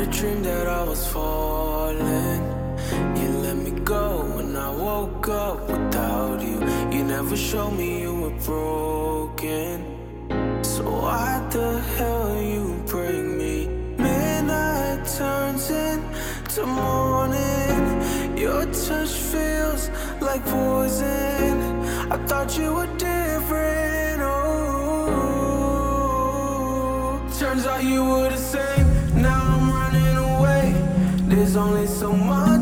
a dream that I was falling. You let me go when I woke up without you. You never showed me you were broken. So why the hell you bring me? Midnight turns into morning. Your touch feels like poison. I thought you were different. Oh, turns out you were the same. Now I'm running away. There's only so much